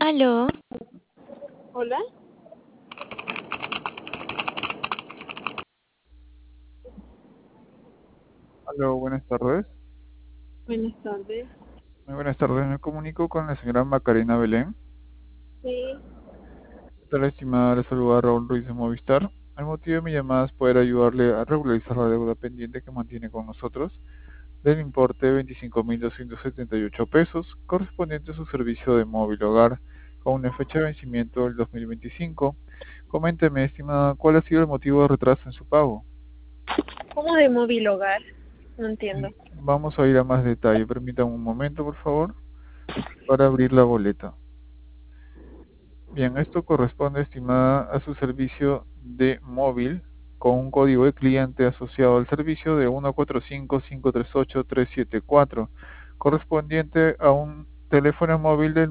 Aló, Hola, Hola, buenas tardes. buenas tardes. Muy buenas tardes. Me comunico con la señora Macarena Belén. Sí, ¿Qué tal, estimada? Le saluda Raúl Ruiz de Movistar. El motivo de mi llamada es poder ayudarle a regularizar la deuda pendiente que mantiene con nosotros del importe de 25.278 pesos correspondiente a su servicio de móvil hogar con una fecha de vencimiento del 2025. Coménteme, estimada, ¿cuál ha sido el motivo de retraso en su pago? ¿cómo de móvil hogar? No entiendo. Vamos a ir a más detalle. Permítame un momento, por favor, para abrir la boleta. Bien, esto corresponde, estimada, a su servicio de móvil con un código de cliente asociado al servicio de 145538374, correspondiente a un teléfono móvil del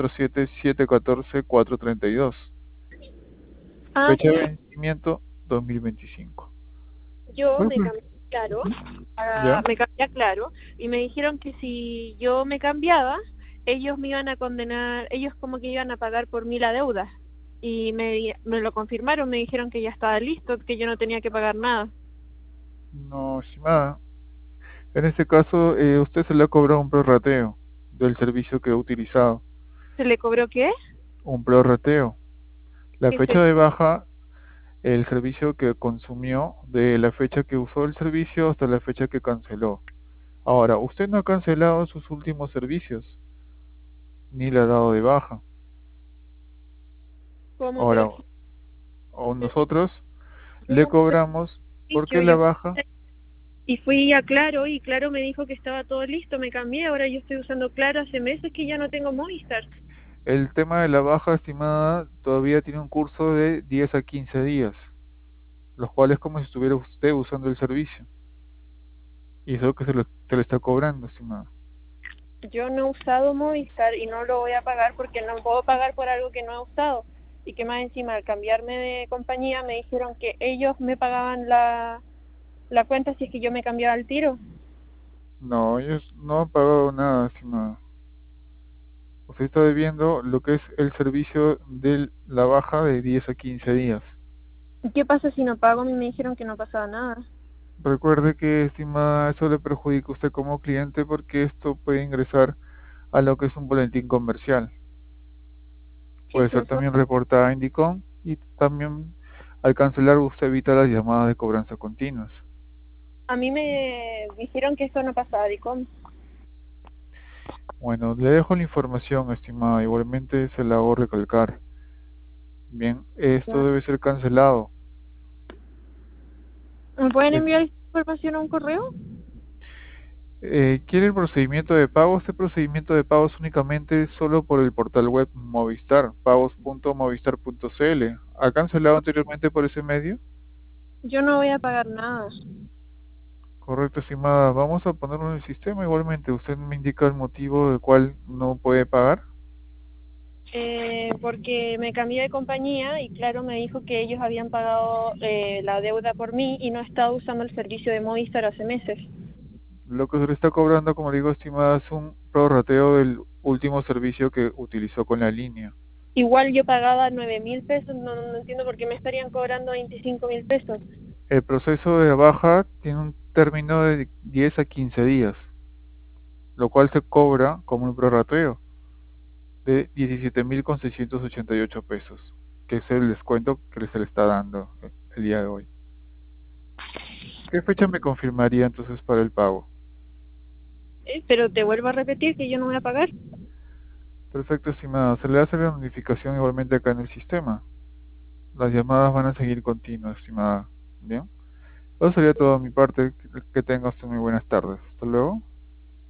947-714-432. Ah, Fecha de sí, vencimiento 2025. yo ¿Cuál me fue? cambié a Claro, Ujú. ¿Ya? me cambié a Claro y me dijeron que si yo me cambiaba, ellos me iban a condenar, ellos como que iban a pagar por mí la deuda. Y me lo confirmaron, me dijeron que ya estaba listo, que yo no tenía que pagar nada. No, estimada. En este caso, usted se le ha cobrado un prorrateo del servicio que ha utilizado. ¿Se le cobró qué? Un prorrateo. La ¿Qué es fecha de eso? baja, el servicio que consumió de la fecha que usó el servicio hasta la fecha que canceló. Ahora, usted no ha cancelado sus últimos servicios, ni le ha dado de baja. ¿Cómo me Ahora, lo o nosotros Yo le no usé el cobramos porque servicio, la baja, y fui a Claro y Claro me dijo que estaba todo listo, me cambié, ahora yo estoy usando Claro hace meses que ya no tengo Movistar. el tema de la baja estimada todavía tiene un curso de 10 a 15 días, los cuales como si estuviera usted usando el servicio. Y eso es lo que se le está cobrando, estimada. Yo no he usado Movistar y no lo voy a pagar porque no puedo pagar por algo que no he usado. Y que más encima al cambiarme de compañía me dijeron que ellos me pagaban la cuenta si es que yo me cambiaba al tiro. No, ellos no han pagado nada, estimada. Usted está debiendo lo que es el servicio de la baja de 10 a 15 días. ¿Y qué pasa si no pago? A mí me dijeron que no pasaba nada. Recuerde que, estimada, eso le perjudica a usted como cliente porque esto puede ingresar a lo que es un boletín comercial. ¿Qué Puede es ser eso? también reportada a Indicom y también al cancelar usted evita las llamadas de cobranza continuas. A mí me dijeron que eso no pasaba, ¿Dicom? Bueno, le dejo la información, estimada, igualmente se la hago recalcar. Bien, esto debe ser cancelado. ¿Me pueden Es- enviar esta información a un correo? ¿Quiere el procedimiento de pago? Este procedimiento de pago es únicamente solo por el portal web Movistar, pagos.movistar.cl. ¿Ha cancelado anteriormente por ese medio? Yo no voy a pagar nada. Correcto, estimada. Vamos a ponerlo en el sistema. Igualmente, usted me indica el motivo del cual no puede pagar. Porque me cambié de compañía y claro, me dijo que ellos habían pagado la deuda por mí y no estaba usando el servicio de Movistar hace meses. Lo que se le está cobrando, como digo, estimada, es un prorrateo del último servicio que utilizó con la línea. Igual yo pagaba 9.000 pesos, no entiendo por qué me estarían cobrando 25.000 pesos. El proceso de baja tiene un término de 10 a 15 días, lo cual se cobra como un prorrateo de 17.688 pesos, que es el descuento que se le está dando el día de hoy. ¿Qué fecha me confirmaría entonces para el pago? Pero te vuelvo a repetir que yo no voy a pagar. Perfecto, estimada. Se le hace la notificación igualmente acá en el sistema. Las llamadas van a seguir continuas, estimada. Bien. Eso sería todo de mi parte. Que tenga usted muy buenas tardes. Hasta luego.